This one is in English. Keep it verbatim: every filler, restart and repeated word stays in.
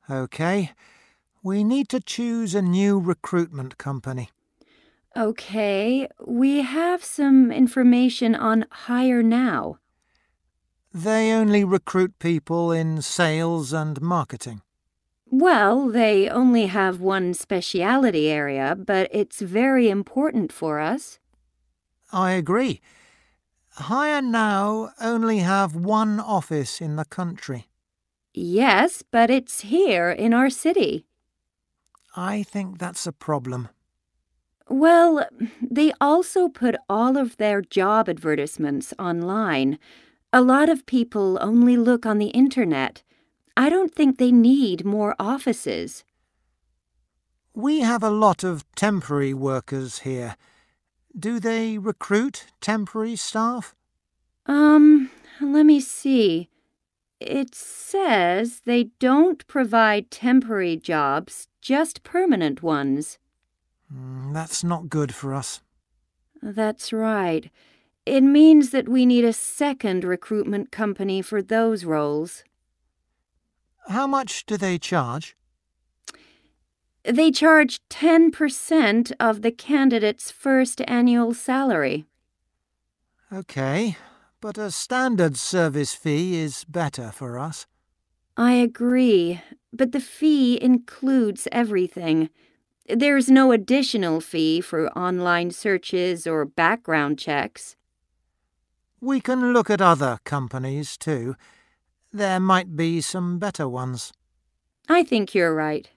OK. We need to choose a new recruitment company. Okay, we have some information on Hire Now. They only recruit people in sales and marketing. Well, they only have one specialty area, but it's very important for us. I agree. Hire Now only have one office in the country. Yes, but it's here in our city. I think that's a problem. Well, they also put all of their job advertisements online. A lot of people only look on the internet. I don't think they need more offices. We have a lot of temporary workers here. Do they recruit temporary staff? Um, let me see. It says they don't provide temporary jobs, just permanent ones. Mm, that's not good for us. That's right. It means that we need a second recruitment company for those roles. How much do they charge? They charge ten percent of the candidate's first annual salary. OK, but a standard service fee is better for us. I agree, but the fee includes everything. There's no additional fee for online searches or background checks. We can look at other companies too. There might be some better ones. I think you're right.